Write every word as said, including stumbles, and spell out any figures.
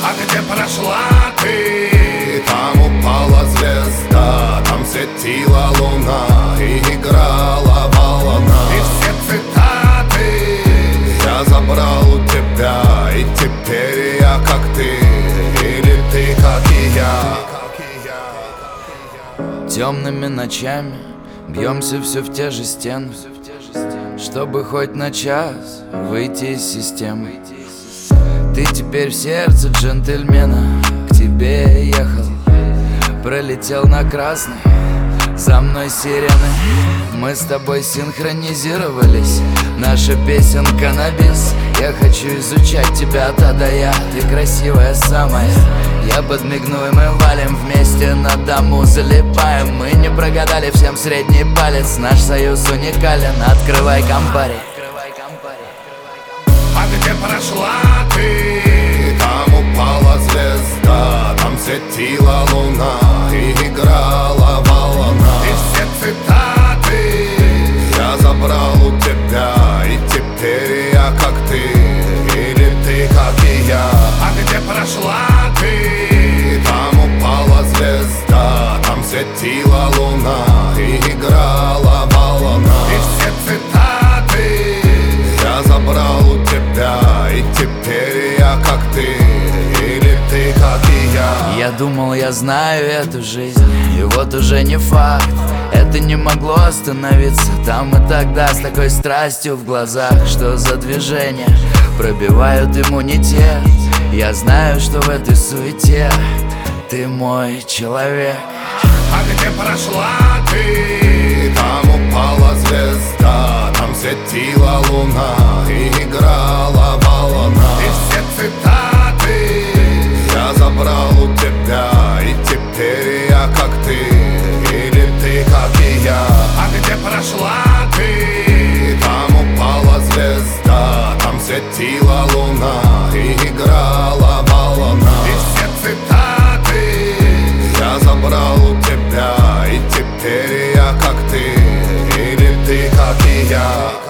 А где прошла ты? Там упала звезда, там светила луна и играла волна. И все цитаты я забрал у тебя, и теперь я как ты, или ты как и я. Темными ночами бьемся все в те же стены, чтобы хоть на час выйти из системы. Ты теперь в сердце джентльмена, к тебе ехал, пролетел на красный, за мной сирены. Мы с тобой синхронизировались, наша песенка на бис. Я хочу изучать тебя от А до Я, ты красивая самая. Я подмигну и мы валим вместе на дому, залипаем. Мы не прогадали, всем средний палец, наш союз уникален. Открывай компари. А где прошла ты? Там упала звезда, там светила луна и играла волна. И все цитаты я забрал у тебя, и теперь я как ты, или ты как и я. А где прошла ты? Там упала звезда, там светила луна и играла волна. И все цитаты я забрал у тебя, и теперь я как ты, или ты как и я. Я думал, я знаю эту жизнь, и вот уже не факт. Это не могло остановиться там и тогда, с такой страстью в глазах. Что за движения пробивают иммунитет? Я знаю, что в этой суете ты мой человек. А где прошла ты? Там упала звезда, там светила луна и играла волна. И все цитаты я забрал у тебя, и теперь я как ты, или ты как и я. А где прошла ты? Там упала звезда, там светила луна и играла волна. И все цитаты я забрал у тебя, и теперь я как ты, или ты как и я.